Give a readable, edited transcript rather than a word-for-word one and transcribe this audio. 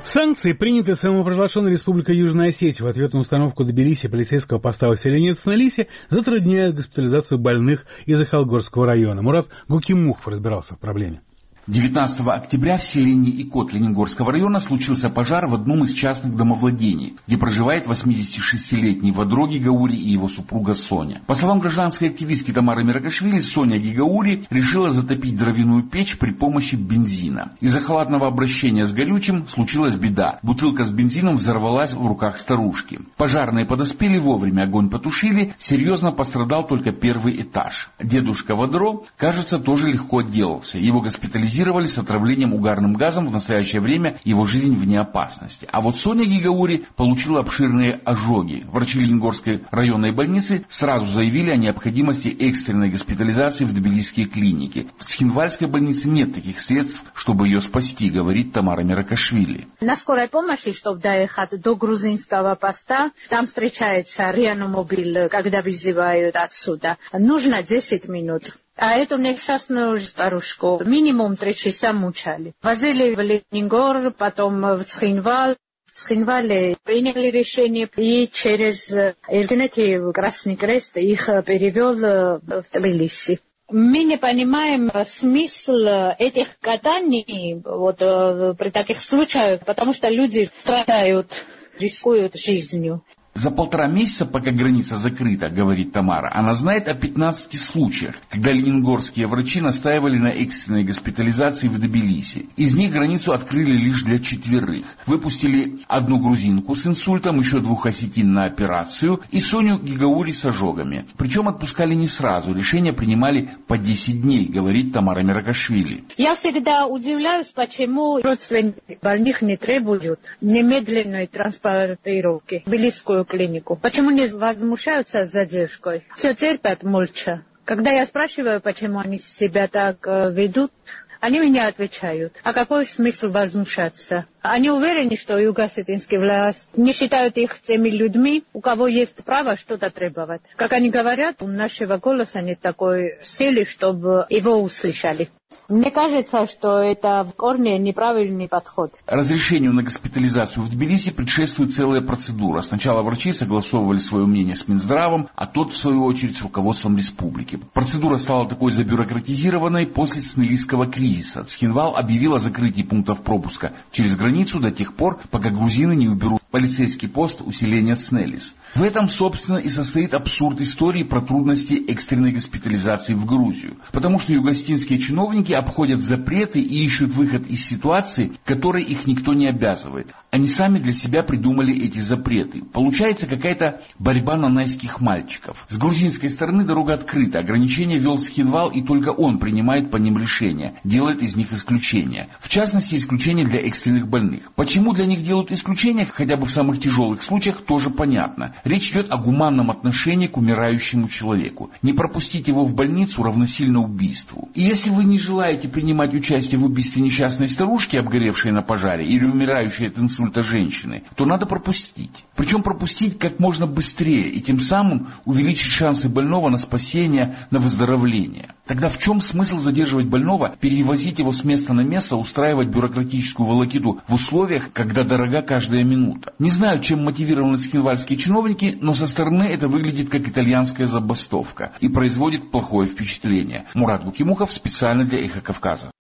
Санкции, принятые самопровозглашенной Республикой Южная Осетия в ответ на установку Тбилиси полицейского поста у селения Цнелиси, затрудняют госпитализацию больных из Ахалгорского района. Мурат Гукимухов разбирался в проблеме. 19 октября в селении Икот Ленингорского района случился пожар в одном из частных домовладений, где проживает 86-летний Вадро Гигаури и его супруга Соня. По словам гражданской активистки Тамары Миракашвили, Соня Гигаури решила затопить дровяную печь при помощи бензина. Из-за халатного обращения с горючим случилась беда. Бутылка с бензином взорвалась в руках старушки. Пожарные подоспели вовремя, огонь потушили, серьезно пострадал только первый этаж. Дедушка Вадро, кажется, тоже легко отделался. Его госпитализировали с отравлением угарным газом, в настоящее время его жизнь вне опасности. А вот Соня Гигаури получила обширные ожоги. Врачи Ленингорской районной больницы сразу заявили о необходимости экстренной госпитализации в тбилисские клиники. В Цхинвальской больнице нет таких средств, чтобы ее спасти, говорит Тамара Миракашвили. На скорой помощи, чтобы доехать до грузинского поста, там встречается реаномобиль, когда вызывают отсюда. Нужно 10 минут. А эту несчастную старушку минимум 3 часа мучали. Возили в Ленингор, потом в Цхинвал. В Цхинвале приняли решение, и через Иргинети Красный Крест их перевел в Тбилиси. Мы не понимаем смысл этих катаний при таких случаях, потому что люди страдают, рискуют жизнью. За 1,5 месяца, пока граница закрыта, говорит Тамара, она знает о 15 случаях, когда ленингорские врачи настаивали на экстренной госпитализации в Тбилиси. Из них границу открыли лишь для 4. Выпустили одну грузинку с инсультом, еще 2 осетин на операцию и Соню Гигаури с ожогами. Причем отпускали не сразу, решения принимали по 10 дней, говорит Тамара Миракашвили. Я всегда удивляюсь, почему родственники больных не требуют немедленной транспортировки в тбилисскую клинику. Почему не возмущаются с задержкой? Все терпят молча. Когда я спрашиваю, почему они себя так ведут, они меня отвечают. А какой смысл возмущаться? Они уверены, что юго-осетинские власти не считают их теми людьми, у кого есть право что-то требовать. Как они говорят, у нашего голоса нет такой силы, чтобы его услышали. Мне кажется, что это в корне неправильный подход. Разрешению на госпитализацию в Тбилиси предшествует целая процедура. Сначала врачи согласовывали свое мнение с Минздравом, а тот, в свою очередь, с руководством республики. Процедура стала такой забюрократизированной после Цнелисского кризиса. Цхинвал объявил о закрытии пунктов пропуска через границу до тех пор, пока грузины не уберут полицейский пост у селения Цнелис. В этом, собственно, и состоит абсурд истории про трудности экстренной госпитализации в Грузию. Потому что юго-осетинские чиновники обходят запреты и ищут выход из ситуации, к которой их никто не обязывает. Они сами для себя придумали эти запреты. Получается какая-то борьба нанайских мальчиков. С грузинской стороны дорога открыта, ограничения ввел Цхинвал, и только он принимает по ним решения, делает из них исключения. В частности, исключения для экстренных больных. Почему для них делают исключения, хотя бы в самых тяжелых случаях, тоже понятно. Речь идет о гуманном отношении к умирающему человеку. Не пропустить его в больницу равносильно убийству. И если вы не желаете принимать участие в убийстве несчастной старушки, обгоревшей на пожаре, или умирающей от инсульта женщины, то надо пропустить. Причем пропустить как можно быстрее, и тем самым увеличить шансы больного на спасение, на выздоровление. Тогда в чем смысл задерживать больного, перевозить его с места на место, устраивать бюрократическую волокиту в условиях, когда дорога каждая минута? Не знаю, чем мотивированы цхинвальские чиновники, но со стороны это выглядит как итальянская забастовка и производит плохое впечатление. Мурат Гукимухов специально для Эхо Кавказа.